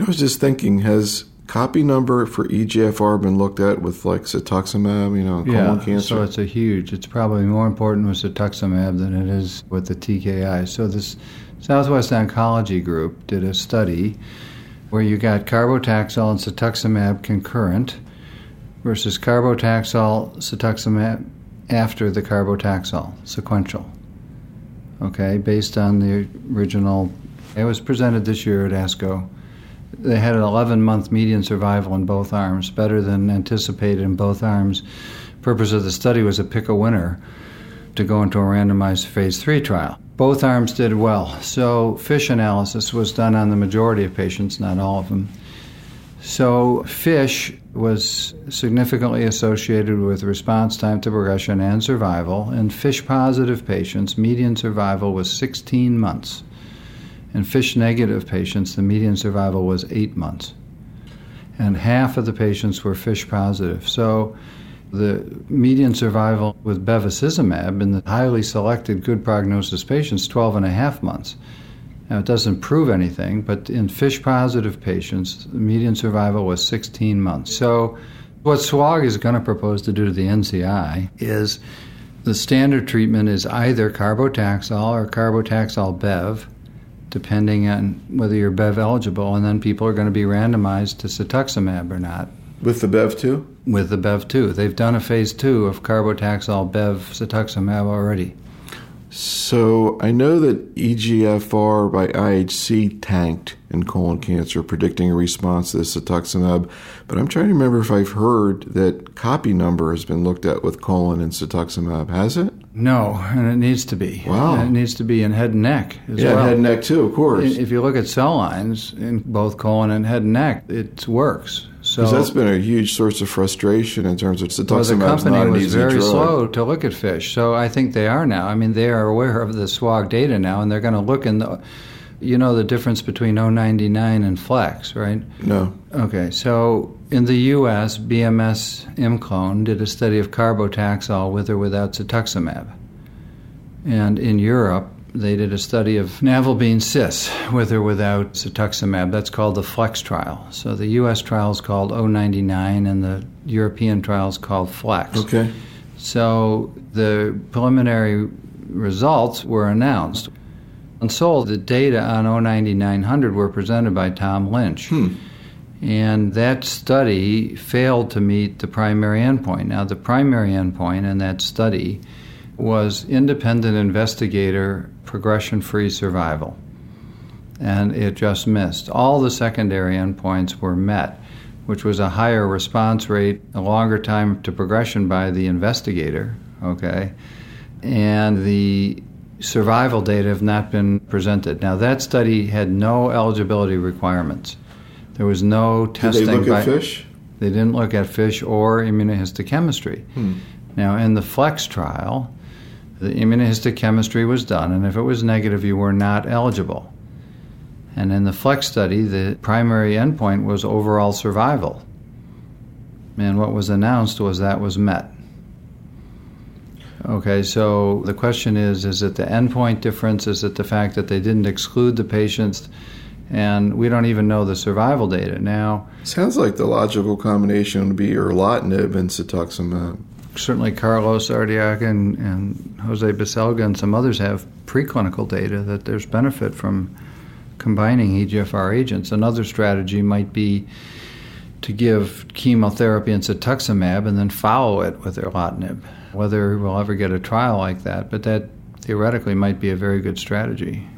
I was just thinking, has copy number for EGFR been looked at with like cetuximab, colon cancer? So it's probably more important with cetuximab than it is with the TKI. So this Southwest Oncology Group did a study where you got carbotaxol and cetuximab concurrent versus carbotaxol, cetuximab after the carbotaxol, sequential. Okay, based on the original. It was presented this year at ASCO. They had an 11-month median survival in both arms, better than anticipated in both arms. Purpose of the study was to pick a winner to go into a randomized phase 3 trial. Both arms did well. So FISH analysis was done on the majority of patients, not all of them. So FISH was significantly associated with response time to progression and survival. In FISH-positive patients, median survival was 16 months. In FISH-negative patients, the median survival was 8 months. And half of the patients were FISH-positive. So the median survival with bevacizumab in the highly selected good prognosis patients, 12.5 months. Now, it doesn't prove anything, but in FISH-positive patients, the median survival was 16 months. So what SWOG is going to propose to do to the NCI is the standard treatment is either carbotaxol or carbotaxol-bev, depending on whether you're BEV eligible, and then people are going to be randomized to cetuximab or not. With the BEV too? With the BEV too. They've done a phase 2 of carbotaxol, BEV, cetuximab already. So I know that EGFR by IHC tanked in colon cancer, predicting a response to the cetuximab, but I'm trying to remember if I've heard that copy number has been looked at with colon and cetuximab. Has it? No, and it needs to be. Wow. And it needs to be in head and neck as well. Yeah, head and neck too, of course. If you look at cell lines in both colon and head and neck, it works. Because that's been a huge source of frustration in terms of cetuximab. The company was very drug. slow to look at FISH, so I think they are now. I mean, they are aware of the SWOG data now, and they're going to look in the... You know the difference between 099 and FLEX, right? No. Okay, so in the U.S., BMS ImClone did a study of carbotaxol with or without cetuximab. And in Europe, they did a study of navalbine cis with or without cetuximab. That's called the FLEX trial. So the U.S. trial is called 099 and the European trial is called FLEX. Okay. So the preliminary results were announced. And so the data on 09900 were presented by Tom Lynch. And that study failed to meet the primary endpoint. Now, the primary endpoint in that study was independent investigator progression-free survival. And it just missed. All the secondary endpoints were met, which was a higher response rate, a longer time to progression by the investigator, okay? And the survival data have not been presented. Now, that study had no eligibility requirements. There was no testing. Did they look at FISH? They didn't look at FISH or immunohistochemistry. Now, in the FLEX trial, the immunohistochemistry was done, and if it was negative, you were not eligible. And in the FLEX study, the primary endpoint was overall survival. And what was announced was that was met. Okay, so the question is it the endpoint difference? Is it the fact that they didn't exclude the patients? And we don't even know the survival data now. Sounds like the logical combination would be erlotinib and cetuximab. Certainly Carlos Ardiaga and Jose Baselga and some others have preclinical data that there's benefit from combining EGFR agents. Another strategy might be to give chemotherapy and cetuximab and then follow it with erlotinib. Whether we'll ever get a trial like that, but that theoretically might be a very good strategy.